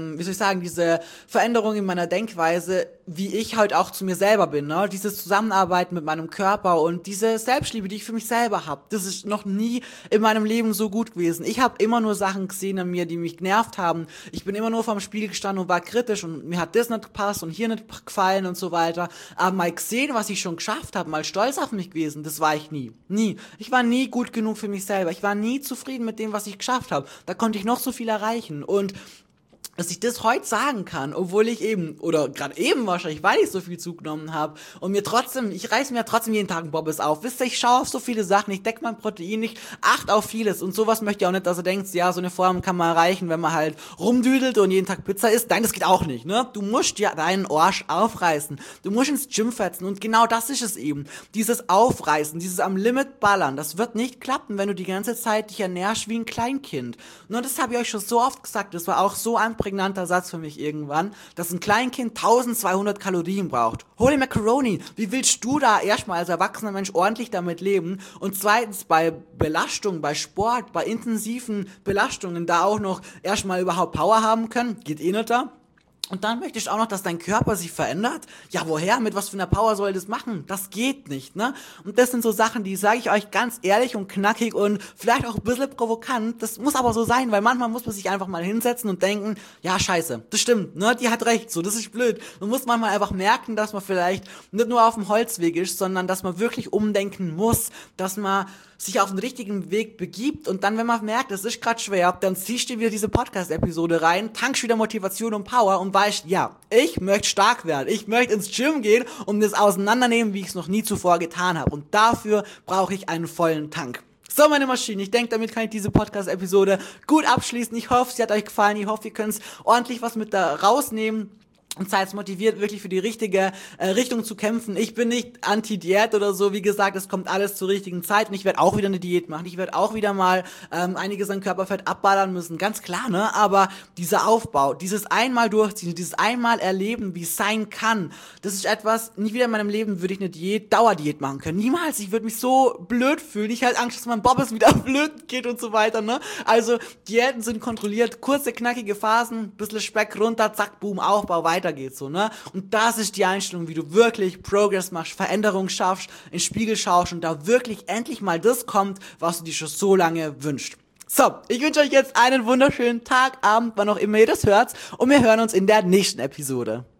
diese Veränderung in meiner Denkweise, wie ich halt auch zu mir selber bin, ne? Dieses Zusammenarbeiten mit meinem Körper und diese Selbstliebe, die ich für mich selber habe, das ist noch nie in meinem Leben so gut gewesen. Ich habe immer nur Sachen gesehen an mir, die mich genervt haben. Ich bin immer nur vorm Spiegel gestanden und war kritisch und mir hat das nicht gepasst und hier nicht gefallen und so weiter. Aber mal gesehen, was ich schon geschafft habe, mal stolz auf mich gewesen, das war ich nie. Nie. Ich war nie gut genug für mich selber. Ich war nie zufrieden mit dem, was ich geschafft habe. Da konnte ich noch so viel erreichen. Und dass ich das heute sagen kann, obwohl ich eben, oder gerade eben wahrscheinlich, weil ich so viel zugenommen habe und mir trotzdem, ich reiß mir trotzdem jeden Tag einen Bobbes auf. Wisst ihr, ich schaue auf so viele Sachen, ich decke mein Protein, ich achte auf vieles und sowas möchte ich auch nicht, dass du denkst, ja, so eine Form kann man erreichen, wenn man halt rumdüdelt und jeden Tag Pizza isst. Nein, das geht auch nicht, ne? Du musst ja deinen Arsch aufreißen, du musst ins Gym fetzen und genau das ist es eben. Dieses Aufreißen, dieses am Limit ballern, das wird nicht klappen, wenn du die ganze Zeit dich ernährst wie ein Kleinkind. Nur das habe ich euch schon so oft gesagt, das war auch so ein prägnanter Satz für mich irgendwann, dass ein Kleinkind 1200 Kalorien braucht. Holy Macaroni, wie willst du da erstmal als erwachsener Mensch ordentlich damit leben und zweitens bei Belastung, bei Sport, bei intensiven Belastungen da auch noch erstmal überhaupt Power haben können? Geht eh nicht da. Und dann möchtest du auch noch, dass dein Körper sich verändert? Ja, woher? Mit was für einer Power soll das machen? Das geht nicht, ne? Und das sind so Sachen, die sage ich euch ganz ehrlich und knackig und vielleicht auch ein bisschen provokant. Das muss aber so sein, weil manchmal muss man sich einfach mal hinsetzen und denken, ja, scheiße, das stimmt, ne? Die hat recht, so, das ist blöd. Man muss manchmal einfach merken, dass man vielleicht nicht nur auf dem Holzweg ist, sondern dass man wirklich umdenken muss, dass man sich auf den richtigen Weg begibt und dann, wenn man merkt, es ist gerade schwer, dann ziehst du wieder diese Podcast-Episode rein, tankst wieder Motivation und Power und weißt, ja, ich möchte stark werden, ich möchte ins Gym gehen und das auseinandernehmen, wie ich es noch nie zuvor getan habe und dafür brauche ich einen vollen Tank. So, meine Maschinen, ich denke, damit kann ich diese Podcast-Episode gut abschließen. Ich hoffe, sie hat euch gefallen, ich hoffe, ihr könnt ordentlich was mit da rausnehmen. Und seid motiviert, wirklich für die richtige Richtung zu kämpfen. Ich bin nicht anti-Diät oder so. Wie gesagt, es kommt alles zur richtigen Zeit. Und ich werde auch wieder eine Diät machen. Ich werde auch wieder mal einiges an Körperfett abballern müssen. Ganz klar, ne? Aber dieser Aufbau, dieses einmal durchziehen, dieses einmal erleben, wie es sein kann, das ist etwas, nie wieder in meinem Leben würde ich eine Dauerdiät machen können. Niemals. Ich würde mich so blöd fühlen. Ich halt Angst, dass mein Bobbes wieder blöd geht und so weiter, ne? Also, Diäten sind kontrolliert. Kurze, knackige Phasen, bisschen Speck runter, zack, boom, Aufbau, weiter geht's so, ne? Und das ist die Einstellung, wie du wirklich Progress machst, Veränderung schaffst, in den Spiegel schaust und da wirklich endlich mal das kommt, was du dir schon so lange wünschst. So, ich wünsche euch jetzt einen wunderschönen Tag, Abend, wann auch immer ihr das hört und wir hören uns in der nächsten Episode.